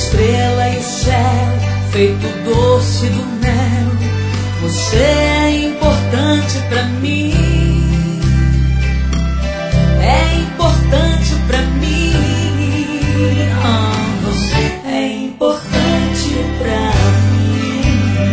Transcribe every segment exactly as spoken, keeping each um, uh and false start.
estrela e o céu, feito doce do mel. Você é importante pra mim. É importante pra mim. Ah, você é importante pra mim.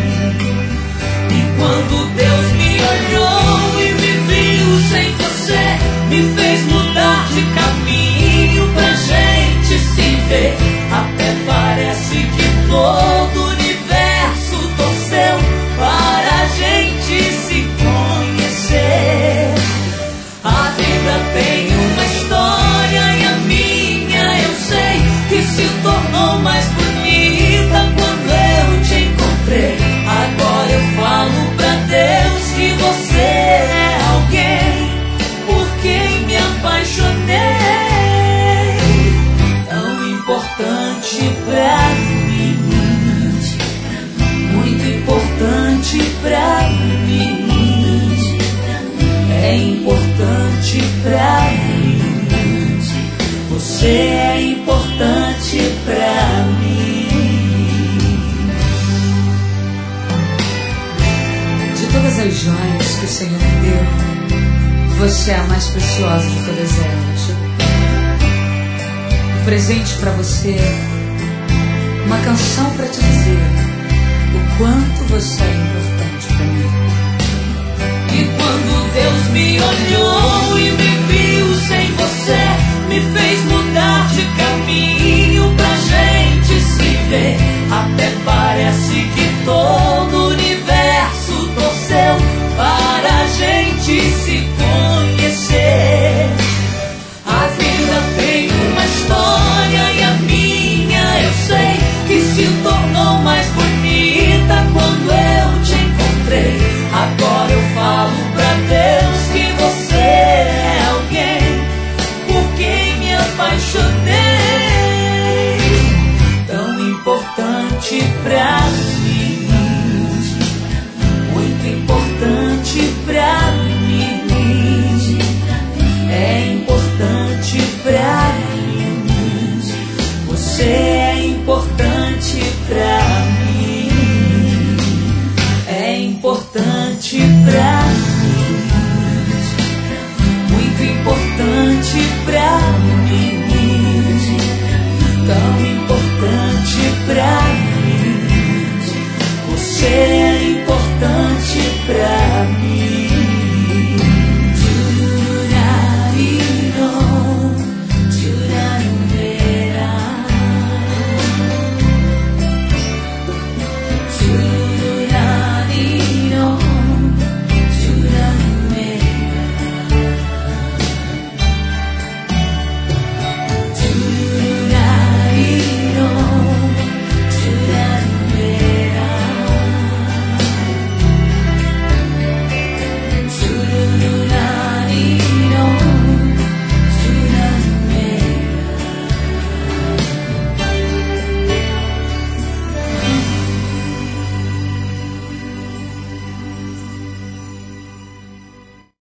E quando Deus me olhou e me viu sem você, me fez mudar de caminho pra gente se ver. Até parece que todo o universo torceu para a gente se conhecer. A vida tem uma história e a minha eu sei que se tornou mais bonita quando eu te encontrei. Agora eu falo pra Deus que você é alguém por quem me apaixonei. Tão importante pra mim, muito importante pra mim. É importante pra mim. Você é importante pra mim. De todas as joias que o Senhor me deu, você é a mais preciosa de todas elas. Um presente pra você, uma canção pra te dizer o quanto você é importante pra mim. E quando Deus me olhou e me viu sem você, me fez mudar de caminho pra gente se ver. Até parece que todo o universo torceu para a gente se conhecer. A vida tem uma história e a minha eu sei que se tornou mais bonita quando eu te encontrei. Agora eu falo pra Deus que você é alguém por quem me apaixonei. Tão importante pra mim, muito importante pra mim. É importante pra mim. Você é importante pra mim. É importante pra mim.